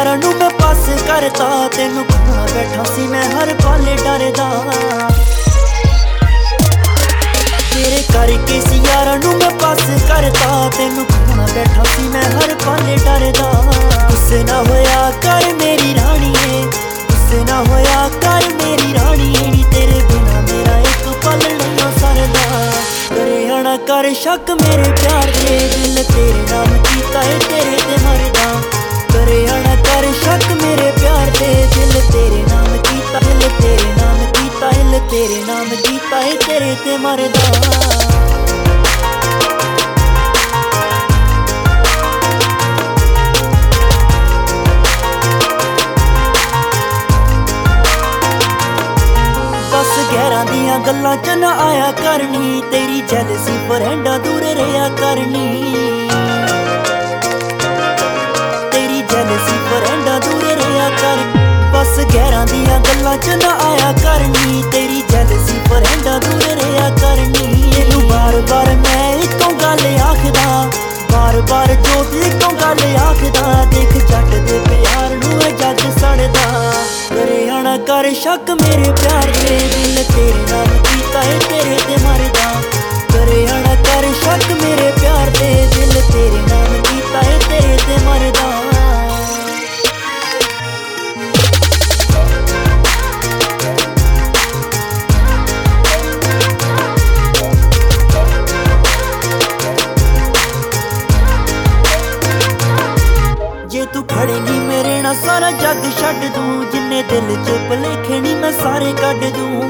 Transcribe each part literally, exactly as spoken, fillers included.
यारां नूं मैं पास करता, तेनू खोना बैठा सी मैं हर पल डरदा। तेरे करके सी यारां नूं मैं पास करता, तेनू खोना बैठा सी मैं हर पल डरदा। गुस्से ना होया कर मेरी राणीए, गुस्से ना होया कर मेरी राणीए, नी तेरे बिना मेरा एक पल नहीं सरदा। करे ना कर शक मेरे प्यार दे, दिल तेरे नाम कीता है तेरे ते मरदा। करे ना कर शक मेरे प्यार दे, दिल तेरे नाम कीता, दिल तेरे नाम कीता, दिल तेरे नाम कीता है तेरे ते मरदा। गैरां दियां गल्लां च ना आया करनी, तेरी जैलसी फ्रेंडां दूर रहा करनी। तेरी जैलसी फ्रेंडां दूर रहा करनी। बस गैरां दियां गल्लां च ना आया करनी, तेरी जैलसी फ्रेंडां दूर रहा करनी। इनू बार बार मैं इतों गल आखदा, बार बार जो भी इतों गल आखदा। देख जट दे प्यार नूं जग सड़दा। करे ना कर शक मेरे प्यार दे, दिल तेरे नाम कीता है तेरे ते मरदा। करे ना कर शक मेरे प्यार दे, दिल तेरे नाम कीता है तेरे ते मरदा। जे तू खड़ेगी मेरे ना सारा जग छड्ड दूं, जिन्ने दिल च भुलेखे नी मैं सारे कढ दूं।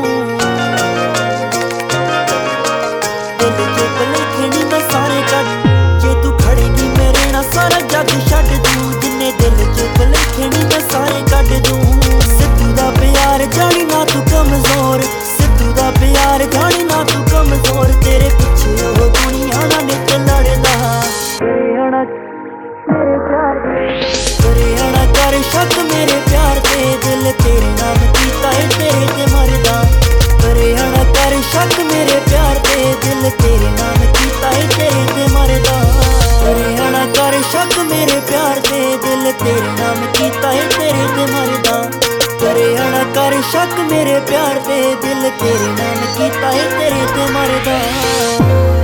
दिल च भुलेखे नी मैं सारे कढ। जे तू खड़ेगी मेरे ना सारा जग छड्ड दूं, जिन्ने दिल च भुलेखे नी मैं सारे कढ दूं। सिद्धू दा प्यार जानी ना तू कमजोर, सिद्धू दा प्यार जानी ना तू कमजोर। तेरे पिछे ओ दुनिया ना नित लड़दा। मेरे प्यार करे ना कर शक मेरे प्यार दे, दिल तेरे नाम कीता है तेरे ते मरदा। करे ना कर शक मेरे प्यार दे, दिल तेरे नाम कीता है तेरे ते मरदा। करे ना कर शक मेरे प्यार दे, दिल तेरे नाम कीता है तेरे ते मरदा। करे ना कर शक मेरे प्यार दे, दिल तेरे नाम कीता है तेरे ते मरदा।